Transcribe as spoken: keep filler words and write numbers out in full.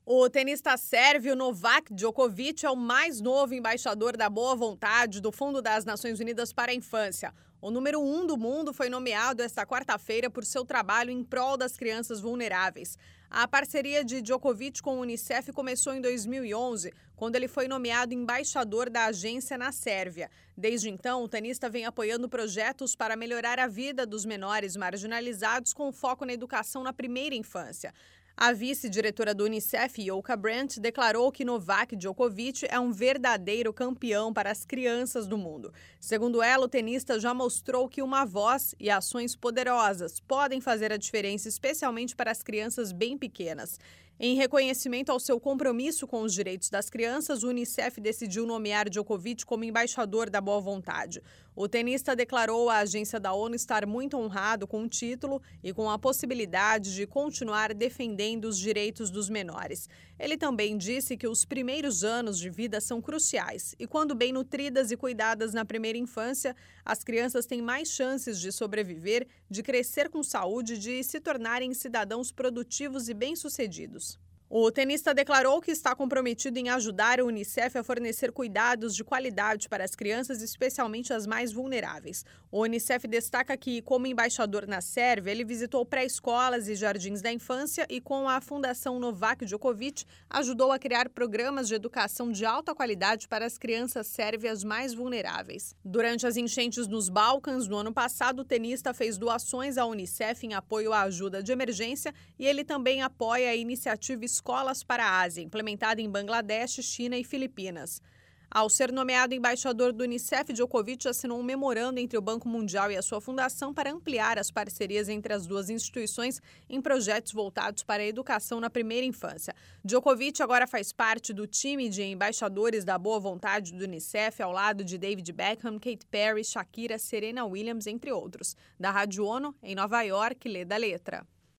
O tenista sérvio Novak Djokovic é o mais novo embaixador da boa vontade do Fundo das Nações Unidas para a Infância. O número um do mundo foi nomeado esta quarta-feira por seu trabalho em prol das crianças vulneráveis. A parceria de Djokovic com o Unicef começou em dois mil e onze, quando ele foi nomeado embaixador da agência na Sérvia. Desde então, o tenista vem apoiando projetos para melhorar a vida dos menores marginalizados com foco na educação na primeira infância. A vice-diretora do Unicef, Ilka Brandt, declarou que Novak Djokovic é um verdadeiro campeão para as crianças do mundo. Segundo ela, o tenista já mostrou que uma voz e ações poderosas podem fazer a diferença, especialmente para as crianças bem pequenas. Em reconhecimento ao seu compromisso com os direitos das crianças, o Unicef decidiu nomear Djokovic como embaixador da boa vontade. O tenista declarou à agência da ONU estar muito honrado com o título e com a possibilidade de continuar defendendo os direitos dos menores. Ele também disse que os primeiros anos de vida são cruciais e, quando bem nutridas e cuidadas na primeira infância, as crianças têm mais chances de sobreviver, de crescer com saúde e de se tornarem cidadãos produtivos e bem-sucedidos. O tenista declarou que está comprometido em ajudar o Unicef a fornecer cuidados de qualidade para as crianças, especialmente as mais vulneráveis. O Unicef destaca que, como embaixador na Sérvia, ele visitou pré-escolas e jardins da infância e, com a Fundação Novak Djokovic, ajudou a criar programas de educação de alta qualidade para as crianças sérvias mais vulneráveis. Durante as enchentes nos Balcãs, no ano passado, o tenista fez doações à Unicef em apoio à ajuda de emergência e ele também apoia a iniciativa Escolas para a Ásia, implementada em Bangladesh, China e Filipinas. Ao ser nomeado embaixador do Unicef, Djokovic assinou um memorando entre o Banco Mundial e a sua fundação para ampliar as parcerias entre as duas instituições em projetos voltados para a educação na primeira infância. Djokovic agora faz parte do time de embaixadores da boa vontade do Unicef, ao lado de David Beckham, Katy Perry, Shakira, Serena Williams, entre outros. Da Rádio ONU, em Nova York, Lê da Letra.